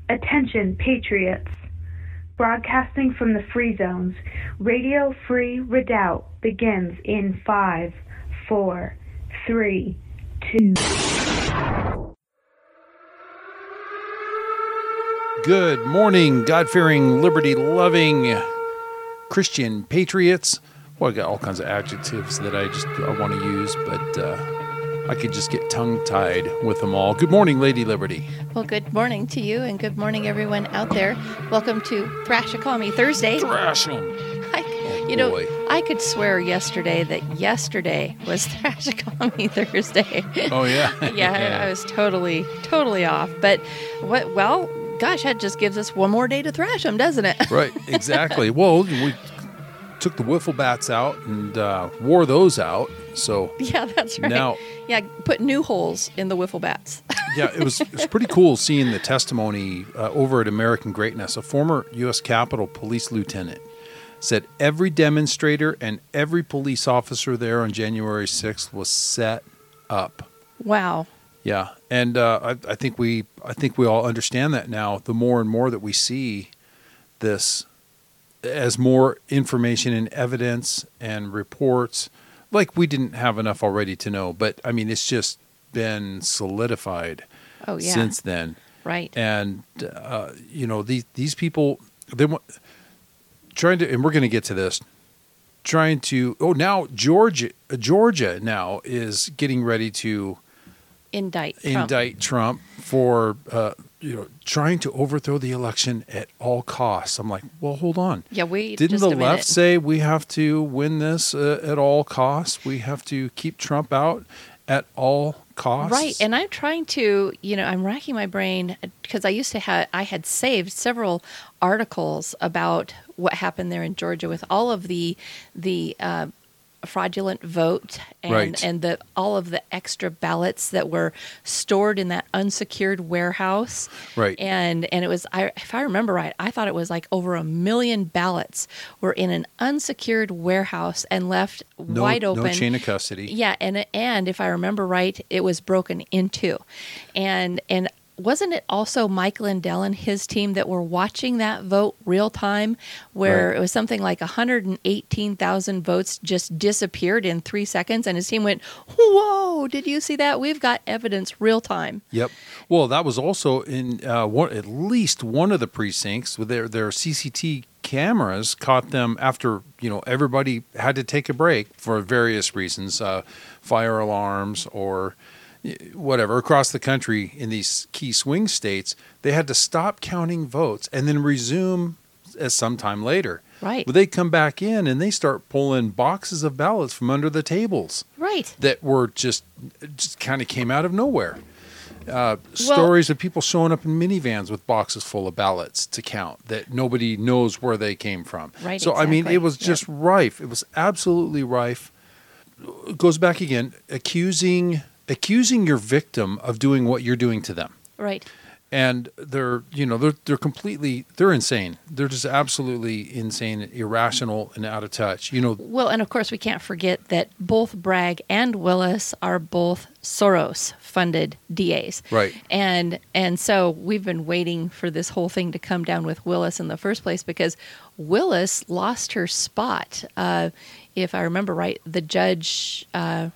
Attention, patriots. Broadcasting from the Free Zones, Radio Free Redoubt begins in 5, 4, 3, 2. Good morning, God-fearing, liberty-loving Christian patriots. Well, I got all kinds of adjectives that I want to use, but I could just get tongue-tied with them all. Good morning, Lady Liberty. Well, good morning to you, and good morning, everyone out there. Welcome to Thrash Economy Thursday. Thrash 'em. I could swear yesterday that yesterday was Thrash Economy Thursday. Oh, yeah? Yeah, I was totally off. But, gosh, that just gives us one more day to thrash them, doesn't it? Right, exactly. Well, we took the wiffle bats out and wore those out. So yeah, that's right. Now, put new holes in the wiffle bats. Yeah, it was pretty cool seeing the testimony over at American Greatness. A former U.S. Capitol Police lieutenant said every demonstrator and every police officer there on January 6th was set up. Wow. Yeah, and I think we all understand that now. The more and more that we see this, as more information and evidence and reports, like we didn't have enough already to know, but I mean, it's just been solidified since then. Right. And these people, they want trying to, and we're going to get to this. Now Georgia now is getting ready to indict Trump for trying to overthrow the election at all costs. I'm like, well, hold on. Yeah, wait. Didn't just the a minute. left say we have to win this at all costs? We have to keep Trump out at all costs. Right, and I'm trying to, I'm racking my brain because I had saved several articles about what happened there in Georgia with all of the fraudulent vote and all of the extra ballots that were stored in that unsecured warehouse. Right. And it was, if I remember right, I thought it was like over 1 million ballots were in an unsecured warehouse and left wide open. No chain of custody. Yeah, and if I remember right, it was broken into. And wasn't it also Mike Lindell and his team that were watching that vote real time, where It was something like 118,000 votes just disappeared in 3 seconds, and his team went, "Whoa! Did you see that? We've got evidence real time." Yep. Well, that was also in at least one of the precincts with their CCTV cameras caught them after everybody had to take a break for various reasons, fire alarms or whatever, across the country in these key swing states. They had to stop counting votes and then resume as sometime later. Right. Well, they come back in and they start pulling boxes of ballots from under the tables. Right. That were just kind of came out of nowhere. Stories of people showing up in minivans with boxes full of ballots to count that nobody knows where they came from. Right. So, exactly. I mean, it was just rife. It was absolutely rife. It goes back again, accusing your victim of doing what you're doing to them. Right. And they're insane. They're just absolutely insane, irrational, and out of touch. Well, and of course we can't forget that both Bragg and Willis are both Soros-funded DAs. Right. And so we've been waiting for this whole thing to come down with Willis in the first place because Willis lost her spot. If I remember right, the judge.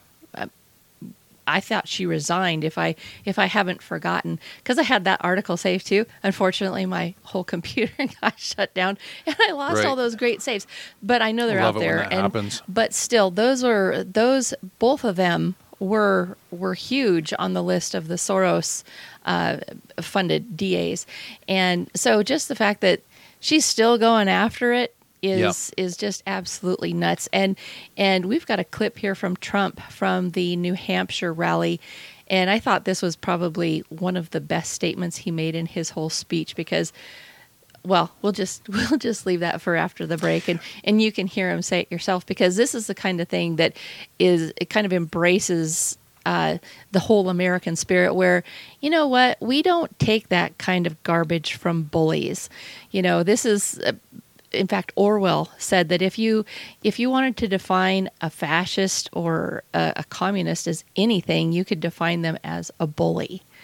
I thought she resigned, if I haven't forgotten, because I had that article saved too. Unfortunately, my whole computer got shut down, and I lost all those great saves. But I know they're out there. When that happens. But still, both of them were huge on the list of the Soros funded DAs, and so just the fact that she's still going after it is just absolutely nuts. And we've got a clip here from Trump from the New Hampshire rally. And I thought this was probably one of the best statements he made in his whole speech because, well, we'll just leave that for after the break, and you can hear him say it yourself because this is the kind of thing that it kind of embraces the whole American spirit where, you know what, we don't take that kind of garbage from bullies. This is in fact, Orwell said that if you wanted to define a fascist or a communist as anything, you could define them as a bully.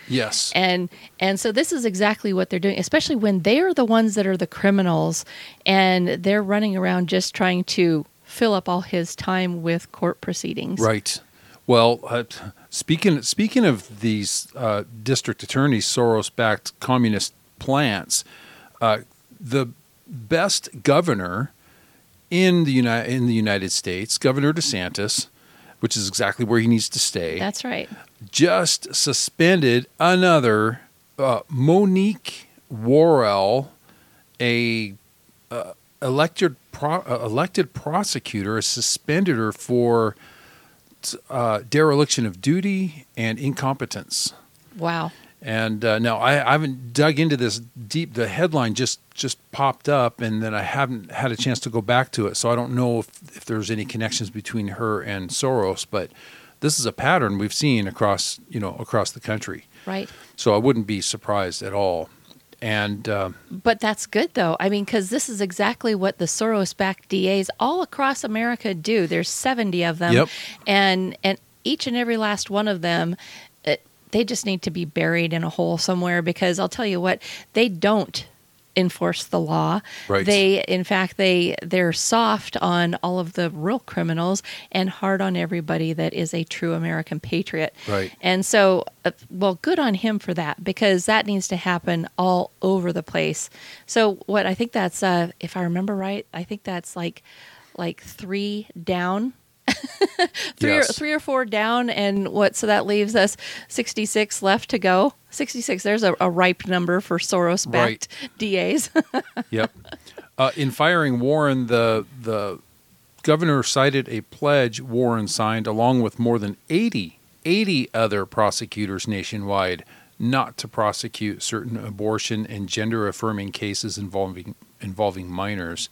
Yes. And so this is exactly what they're doing, especially when they are the ones that are the criminals, and they're running around just trying to fill up all his time with court proceedings. Right. Well, speaking of these district attorneys, Soros-backed communist plants, the best governor in the United States, Governor DeSantis, which is exactly where he needs to stay. That's right. Just suspended another Monique Worrell, a elected prosecutor, has suspended her for dereliction of duty and incompetence. Wow. And now I haven't dug into this deep. The headline just popped up, and then I haven't had a chance to go back to it. So I don't know if there's any connections between her and Soros. But this is a pattern we've seen across the country. Right. So I wouldn't be surprised at all. And but that's good, though. I mean, because this is exactly what the Soros-backed DAs all across America do. There's 70 of them, Yep. and each and every last one of them, they just need to be buried in a hole somewhere, because I'll tell you what, they don't enforce the law. Right. They're soft on all of the real criminals and hard on everybody that is a true American patriot. Right. And so, well, good on him for that, because that needs to happen all over the place. So what I think that's, if I remember right, I think that's like 3 down. Yes. Three or 4 down, and so that leaves us 66 left to go. 66. There's a ripe number for Soros-backed DAs. Yep. In firing Warren, the governor cited a pledge Warren signed along with more than 80 other prosecutors nationwide not to prosecute certain abortion and gender-affirming cases involving minors.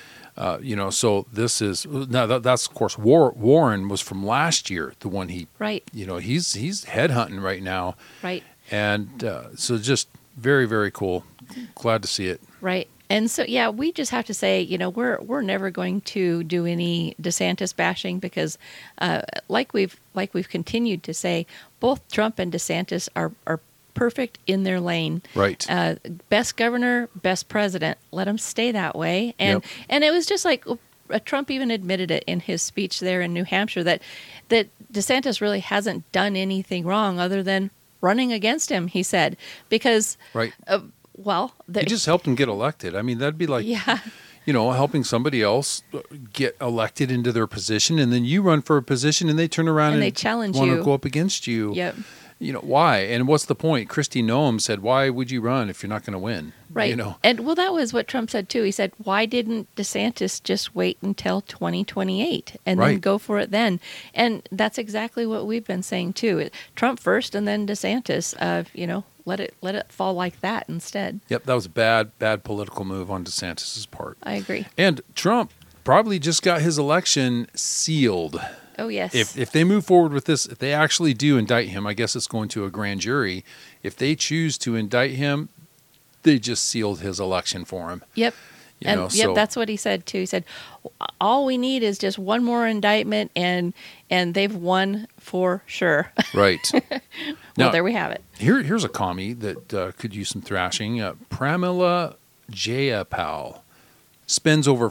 So this is now that's of course Warren was from last year, the one he Right. He's headhunting right now, Right. and so just very, very cool. Glad to see it. Right. And so, yeah, we just have to say, we're never going to do any DeSantis bashing, because like we've continued to say, both Trump and DeSantis are perfect in their lane. Right. Best governor, best president. Let them stay that way. And Yep. and it was just like Trump even admitted it in his speech there in New Hampshire that DeSantis really hasn't done anything wrong other than running against him, he said, because Right. he He just helped him get elected. I mean, that'd be like, yeah. helping somebody else get elected into their position, and then you run for a position, and they turn around And and they challenge want you. to go up against you. Yep. Why? And what's the point? Kristi Noem said, "Why would you run if you're not going to win?" Right. And that was what Trump said too. He said, why didn't DeSantis just wait until 2028 and then Right. go for it then? And that's exactly what we've been saying too. Trump first and then DeSantis, let it fall like that instead. Yep, that was a bad political move on DeSantis' part. I agree. And Trump probably just got his election sealed. Oh, yes. If they move forward with this, if they actually do indict him, I guess it's going to a grand jury. If they choose to indict him, they just sealed his election for him. Yep. That's what he said too. He said, all we need is just one more indictment, and they've won for sure. Right. Well, Now, there we have it. Here's a commie that could use some thrashing. Pramila Jayapal spends over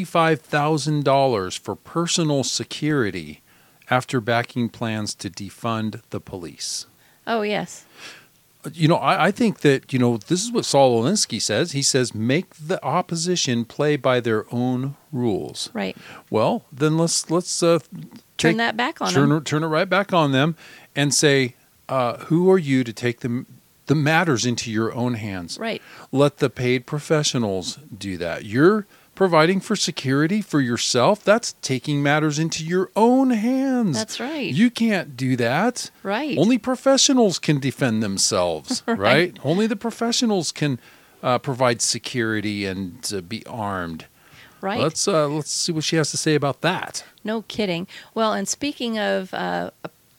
$45,000 for personal security after backing plans to defund the police. Oh, yes. I think that, this is what Saul Alinsky says. He says, make the opposition play by their own rules. Right. Well, then let's Turn that back on them. Turn it right back on them and say, who are you to take the matters into your own hands? Right. Let the paid professionals do that. You're providing for security for yourself. That's taking matters into your own hands. That's right. You can't do that. Right. Only professionals can defend themselves, right? Only the professionals can provide security and be armed. Right. Let's see what she has to say about that. No kidding. Well, and speaking of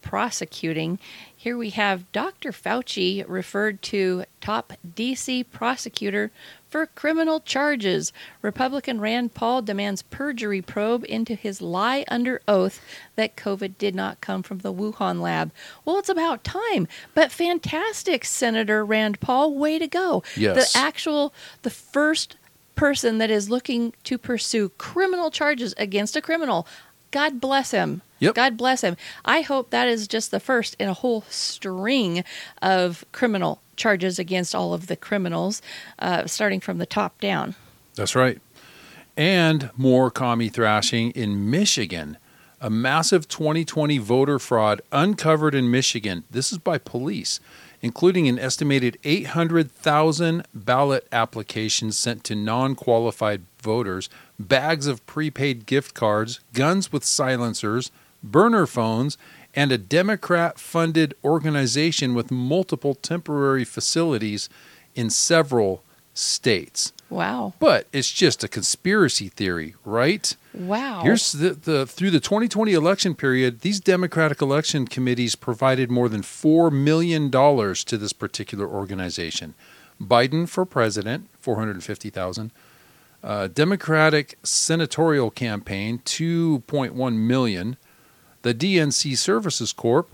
prosecuting. Here we have Dr. Fauci referred to top D.C. prosecutor for criminal charges. Republican Rand Paul demands perjury probe into his lie under oath that COVID did not come from the Wuhan lab. Well, it's about time. But fantastic, Senator Rand Paul. Way to go. Yes. The first person that is looking to pursue criminal charges against a criminal. God bless him. Yep. God bless him. I hope that is just the first in a whole string of criminal charges against all of the criminals, starting from the top down. That's right. And more commie thrashing in Michigan. A massive 2020 voter fraud uncovered in Michigan. This is by police, including an estimated 800,000 ballot applications sent to non-qualified voters, bags of prepaid gift cards, guns with silencers, burner phones, and a Democrat-funded organization with multiple temporary facilities in several states. Wow. But it's just a conspiracy theory, right? Wow. Here's the through the 2020 election period, these Democratic election committees provided more than $4 million to this particular organization. Biden for president, $450,000. Democratic senatorial campaign, $2.1 million. The DNC Services Corp,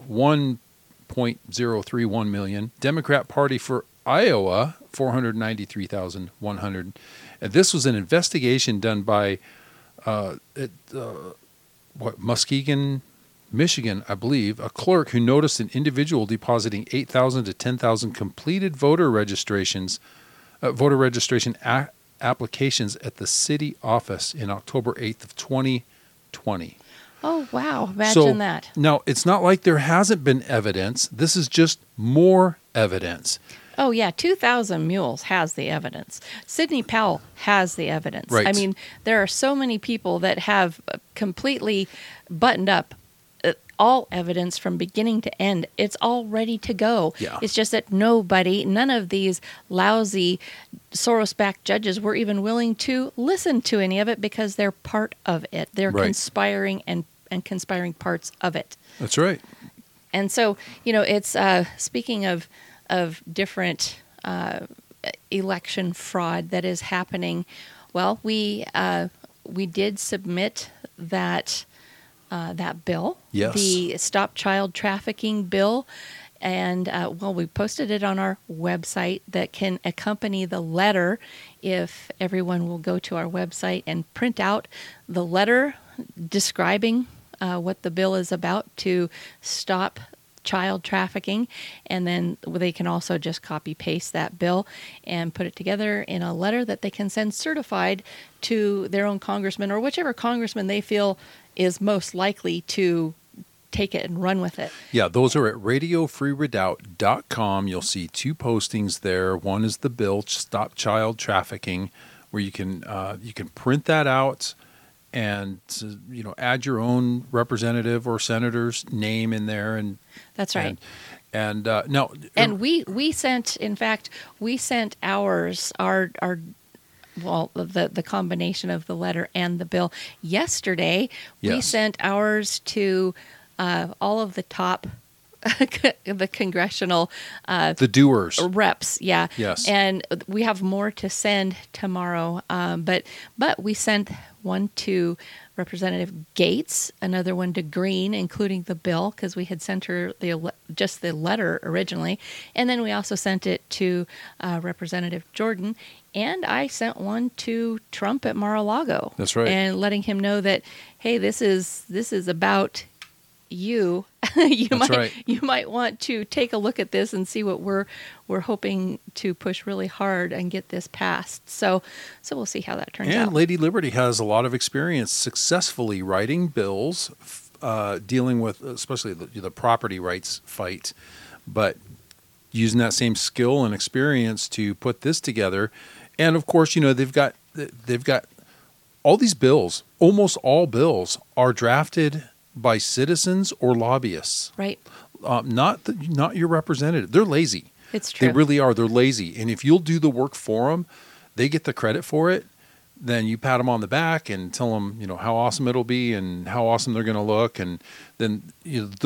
$1.031 million. Democrat Party for Iowa, $493,100. And this was an investigation done by Muskegon, Michigan, I believe, a clerk who noticed an individual depositing 8,000 to 10,000 completed voter registration applications at the city office in October 8th of 2020. Oh, wow. Imagine that. Now, it's not like there hasn't been evidence. This is just more evidence. Oh, yeah. 2,000 Mules has the evidence. Sidney Powell has the evidence. Right. I mean, there are so many people that have completely buttoned up all evidence from beginning to end. It's all ready to go. Yeah. It's just that none of these lousy Soros-backed judges were even willing to listen to any of it because they're part of it. They're Right. conspiring and conspiring parts of it. That's right. And so, it's speaking of different election fraud that is happening. Well, we did submit that bill, Yes. the Stop Child Trafficking bill, and we posted it on our website that can accompany the letter. If everyone will go to our website and print out the letter describing what the bill is about to stop child trafficking, and then they can also just copy paste that bill and put it together in a letter that they can send certified to their own congressman or whichever congressman they feel is most likely to take it and run with it. Yeah, those are at radiofreeredoubt.com. You'll see two postings there. One is the bill, Stop Child Trafficking, where you can print that out and add your own representative or senator's name in there. And that's right. And we sent ours, the combination of the letter and the bill yesterday. Yes. We sent ours to all of the top the congressional the doers reps. Yeah. Yes. And we have more to send tomorrow. But we sent one to Representative Gates, another one to Green, including the bill, because we had sent her just the letter originally. And then we also sent it to Representative Jordan. And I sent one to Trump at Mar-a-Lago. That's right. And letting him know that, hey, this is about you. Right. You might want to take a look at this and see what we're hoping to push really hard and get this passed. So we'll see how that turns out. And Lady Liberty has a lot of experience successfully writing bills, dealing with especially the property rights fight, but using that same skill and experience to put this together. And of course, they've got all these bills. Almost all bills are drafted by citizens or lobbyists. Right. Not your representative. They're lazy. It's true. They really are. They're lazy. And if you'll do the work for them, they get the credit for it. Then you pat them on the back and tell them, how awesome it'll be and how awesome they're going to look. And then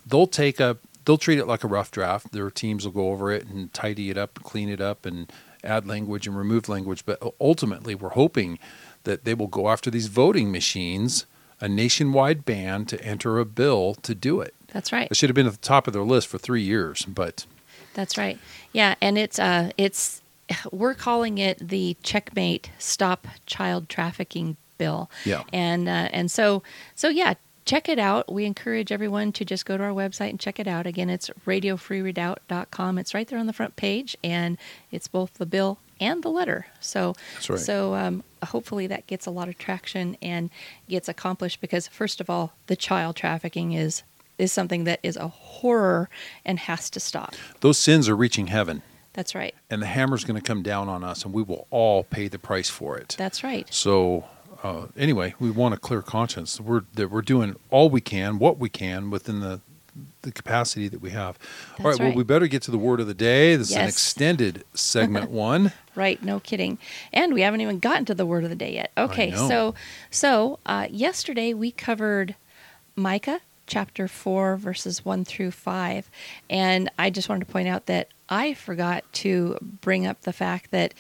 they'll treat it like a rough draft. Their teams will go over it and tidy it up, clean it up, and add language and remove language. But ultimately, we're hoping that they will go after these voting machines, a nationwide ban to enter a bill to do it. That's right. It should have been at the top of their list for 3 years, but That's right. Yeah, and it's we're calling it the Checkmate Stop Child Trafficking Bill. Yeah. And so yeah, check it out. We encourage everyone to just go to our website and check it out. Again, it's radiofreeredoubt.com. It's right there on the front page, and it's both the bill and the letter. So That's right. So hopefully that gets a lot of traction and gets accomplished, because first of all, the child trafficking is something that is a horror and has to stop. those sins are reaching heaven, That's right. and the hammer's going to come down on us, and we will all pay the price for it. That's right. So anyway, we want a clear conscience. We're doing all we can, what we can within the capacity that we have. All right, well, right. we better get to the word of the day. This is an Yes. extended segment one. Right, no kidding. And we haven't even gotten to the word of the day yet. Okay, know. so yesterday we covered Micah chapter 4, verses 1 through 5. And I just wanted to point out that I forgot to bring up the fact that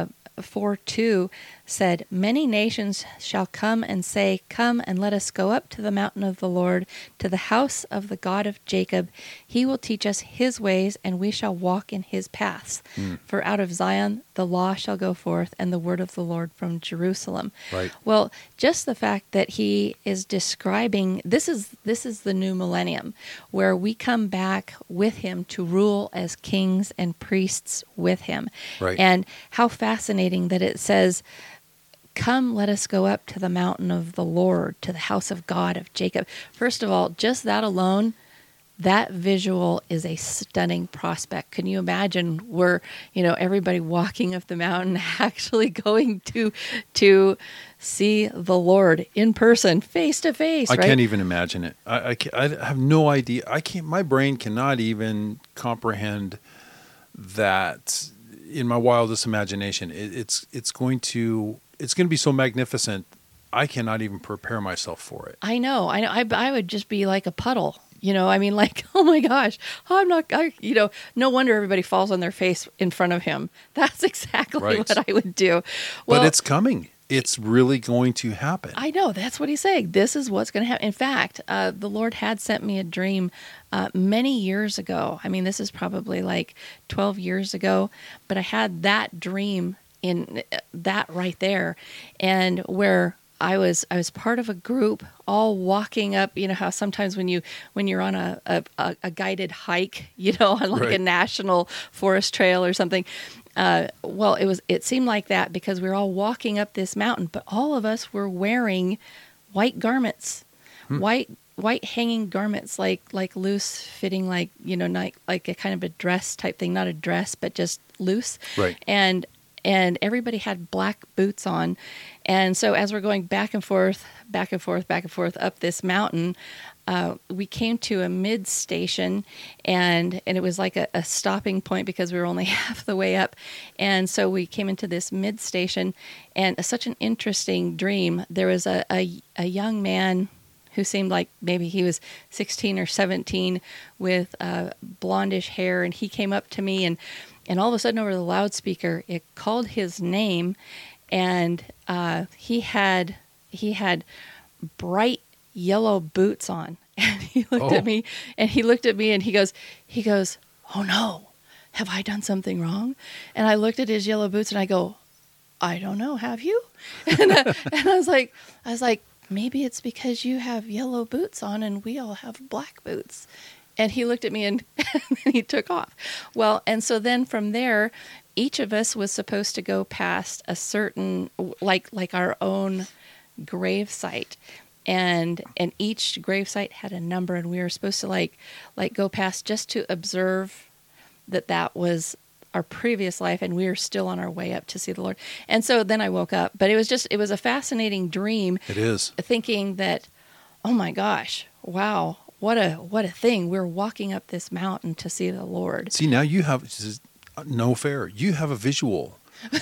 4:2 said, "Many nations shall come and say, 'Come and let us go up to the mountain of the Lord, to the house of the God of Jacob. He will teach us his ways, and we shall walk in his paths. For out of Zion the law shall go forth, and the word of the Lord from Jerusalem.'" Right. Well, just the fact that he is describing this is the new millennium, where we come back with him to rule as kings and priests with him. Right. And how fascinating that it says, "Come, let us go up to the mountain of the Lord, to the house of God of Jacob." First of all, just that alone, that visual is a stunning prospect. Can you imagine everybody walking up the mountain, actually going to see the Lord in person, face to face? I right? can't even imagine it. I have no idea. My brain cannot even comprehend that in my wildest imagination. It's going to be so magnificent. I cannot even prepare myself for it. I know. I would just be like a puddle. Like, oh my gosh, no wonder everybody falls on their face in front of him. That's exactly Right. what I would do. Well, But it's coming. It's really going to happen. I know. That's what he's saying. This is what's going to happen. In fact, the Lord had sent me a dream many years ago. I mean, this is probably like 12 years ago, but I had that dream in that right there, and where I was part of a group all walking up. You know how sometimes when you're on a guided hike, on like a Right. national forest trail or something. Well, it seemed like that because we were all walking up this mountain, but all of us were wearing white garments, white hanging garments, like loose fitting, like like a kind of a dress type thing, not a dress, but just loose. Right. And everybody had black boots on. And so as we're going back and forth up this mountain, we came to a mid station, and it was like a stopping point because we were only half the way up. And so we came into this mid station, and such an interesting dream. There was a young man who seemed like maybe he was 16 or 17 with blondish hair, and he came up to me, and all of a sudden over the loudspeaker, it called his name, and he had bright yellow boots on. And he looked at me, and he goes, "Oh no, have I done something wrong?" And I looked at his yellow boots, and I go, "I don't know, have you?" And I was like, "Maybe it's because you have yellow boots on and we all have black boots." And he looked at me, and then he took off. Well, and so then from there, each of us was supposed to go past a certain, like our own grave site. And each grave site had a number, and we were supposed to like go past just to observe that was our previous life, and we were still on our way up to see the Lord. And so then I woke up, but it was a fascinating dream. It is. Thinking that, oh my gosh, wow, what a thing. We're walking up this mountain to see the Lord. See, now you have, this is no fair. You have a visual.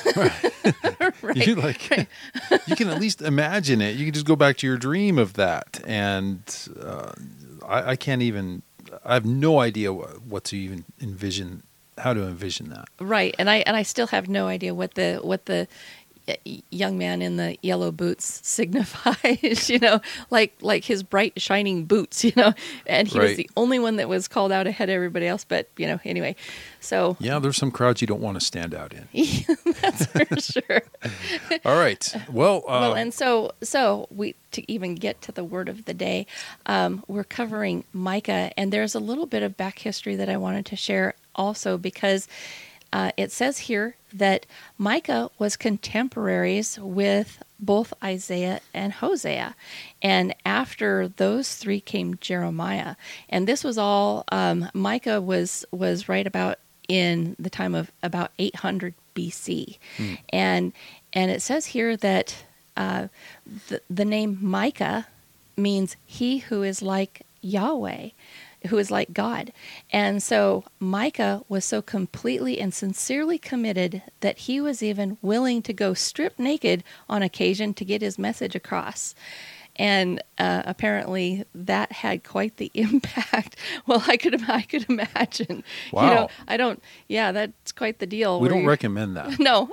Right. You you can at least imagine it. You can just go back to your dream of that, and I can't even I have no idea what to even envision, how to envision that. Right, and I still have no idea what the young man in the yellow boots signifies. Like his bright shining boots. And he was Right. the only one that was called out ahead of everybody else. But anyway, so Yeah, there's some crowds you don't want to stand out in. that's for sure. All right. Well, And so we, to even get to the word of the day, we're covering Micah, and there's a little bit of back history that I wanted to share also, because it says here that Micah was contemporaries with both Isaiah and Hosea, and after those three came Jeremiah, and this was all Micah was right about in the time of about 800 BC, and it says here that the name Micah means he who is like Yahweh, who is like God. And so Micah was so completely and sincerely committed that he was even willing to go strip naked on occasion to get his message across. And apparently that had quite the impact. Well, I could imagine. Wow. That's quite the deal. we don't recommend that. No,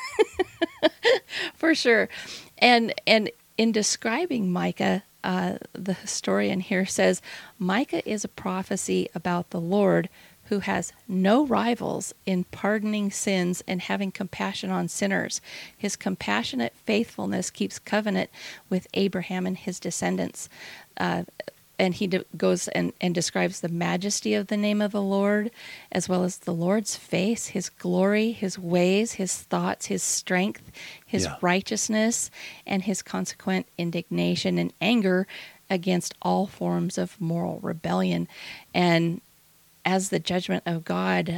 for sure. And in describing Micah, the historian here says, Micah is a prophecy about the Lord who has no rivals in pardoning sins and having compassion on sinners. His compassionate faithfulness keeps covenant with Abraham and his descendants. And he goes and describes the majesty of the name of the Lord, as well as the Lord's face, his glory, his ways, his thoughts, his strength, his righteousness, and his consequent indignation and anger against all forms of moral rebellion. And as the judgment of God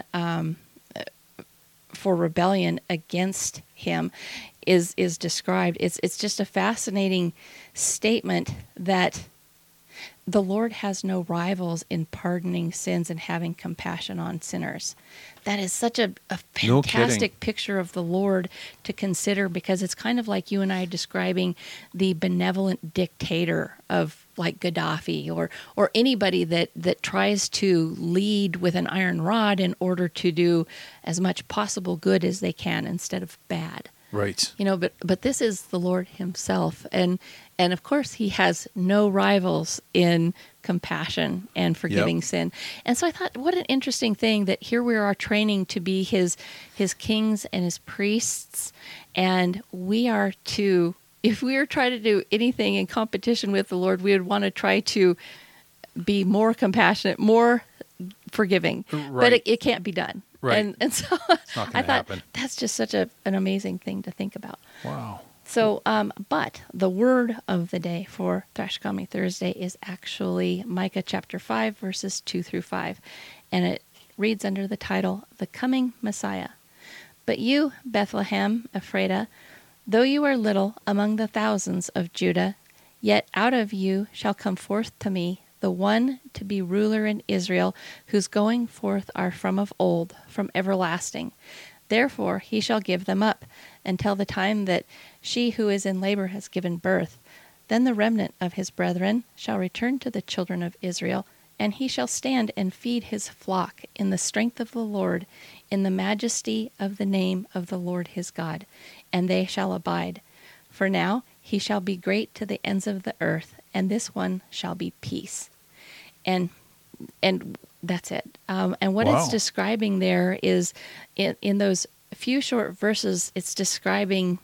for rebellion against him is described, it's just a fascinating statement that the Lord has no rivals in pardoning sins and having compassion on sinners. That is such a fantastic picture of the Lord to consider, because it's kind of like you and I describing the benevolent dictator of like Gaddafi or anybody that tries to lead with an iron rod in order to do as much possible good as they can instead of bad. Right. But this is the Lord himself. And of course, he has no rivals in compassion and forgiving sin. And so I thought, what an interesting thing that here we are training to be his kings and his priests. And we are to, if we are trying to do anything in competition with the Lord, we would want to try to be more compassionate, more forgiving. Right. But it can't be done. Right. And so I thought happen. that's just such an amazing thing to think about. Wow. So, but the word of the day for Thrash Economy Thursday is actually Micah chapter 5, verses 2 through 5. And it reads under the title, The Coming Messiah. But you, Bethlehem Ephratah, though you are little among the thousands of Judah, yet out of you shall come forth to me the one to be ruler in Israel, whose going forth are from of old, from everlasting. Therefore he shall give them up, until the time that she who is in labor has given birth. Then the remnant of his brethren shall return to the children of Israel, and he shall stand and feed his flock in the strength of the Lord, in the majesty of the name of the Lord his God, and they shall abide. For now he shall be great to the ends of the earth, and this one shall be peace. And that's it. And what it's describing there is, in those few short verses, it's describing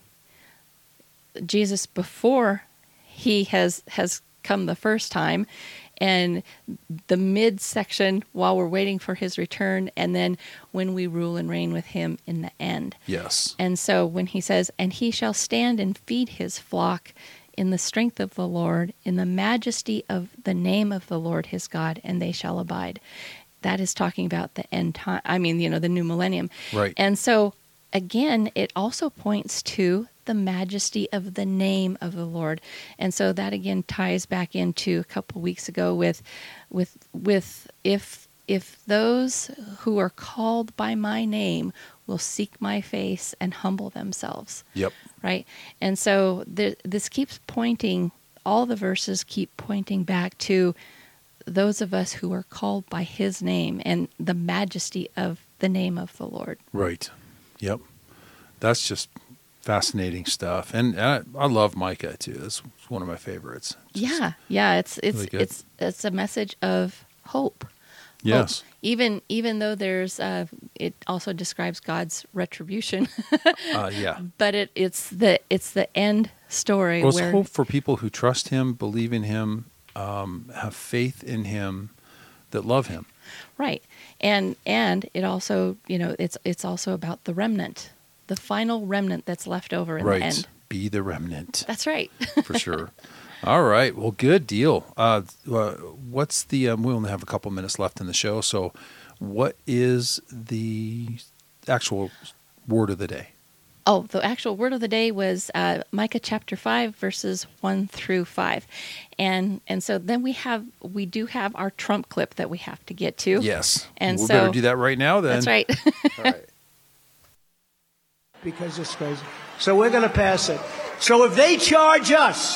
Jesus before he has come the first time, and the midsection while we're waiting for his return, and then when we rule and reign with him in the end. Yes. And so when he says, and he shall stand and feed his flock in the strength of the Lord, in the majesty of the name of the Lord his God, and they shall abide. That is talking about the end time. I mean, the new millennium. Right. And so, again, it also points to the majesty of the name of the Lord. And so that again ties back into a couple weeks ago with if those who are called by my name will seek my face and humble themselves. Yep. Right? And so this keeps pointing, all the verses keep pointing back to those of us who are called by his name and the majesty of the name of the Lord. Right. Yep. That's just fascinating stuff. And I love Micah too. It's one of my favorites. Yeah. It's really good. it's a message of hope. Yes. Hope. Even though there's it also describes God's retribution. Yeah. But it's the end story Well, it's where hope for people who trust him, believe in him, have faith in him, that love him. right. And it also, it's also about the remnant. The final remnant that's left over in Right. the end. Be the remnant. That's right. For sure. All right. Well, good deal. What's the? We only have a couple minutes left in the show. So, what is the actual word of the day? Oh, the actual word of the day was Micah chapter 5, verses 1 through 5. And so then we do have our Trump clip that we have to get to. Yes. And we so better do that right now. Then. That's right. All right. Because it's crazy. So we're going to pass it. So if they charge us,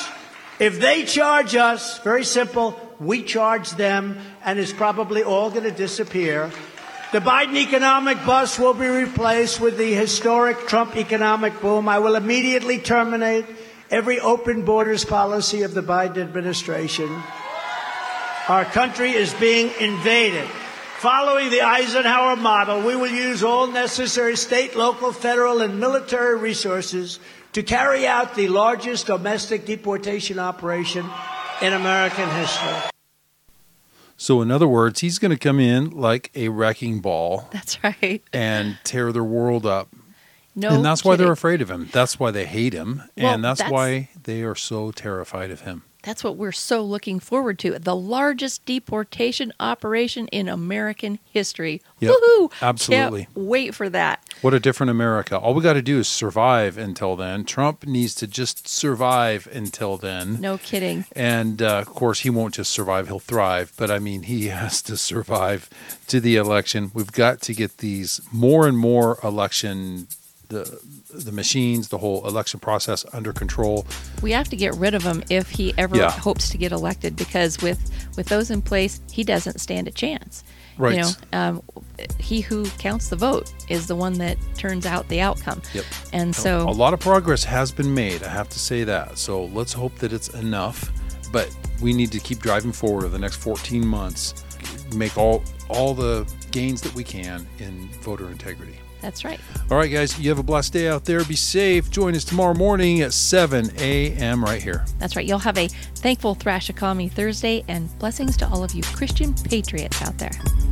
very simple, we charge them, and it's probably all going to disappear. The Biden economic bust will be replaced with the historic Trump economic boom. I will immediately terminate every open borders policy of the Biden administration. Our country is being invaded. Following the Eisenhower model, we will use all necessary state, local, federal, and military resources to carry out the largest domestic deportation operation in American history. So, in other words, he's going to come in like a wrecking ball That's right. and tear their world up. No And that's why they're kidding. afraid of him. That's why they hate him. Well, And that's that's- why they are so terrified of him. That's what we're so looking forward to. The largest deportation operation in American history. Yep, Woohoo! absolutely. Can't wait for that. What a different America. All we got to do is survive until then. Trump needs to just survive until then. No kidding. And, of course, he won't just survive, he'll thrive. But, I mean, he has to survive to the election. We've got to get these more and more election, the machines, the whole election process under control. We have to get rid of him if he ever Yeah. hopes to get elected, because with those in place, he doesn't stand a chance. Right. He who counts the vote is the one that turns out the outcome. Yep. And so A lot of progress has been made, I have to say that. So let's hope that it's enough. But we need to keep driving forward over the next 14 months, make all the gains that we can in voter integrity. that's right. All right, guys, you have a blessed day out there. Be safe. Join us tomorrow morning at 7 a.m. right here. That's right. You'll have a thankful Thrashakami Thursday, and blessings to all of you Christian patriots out there.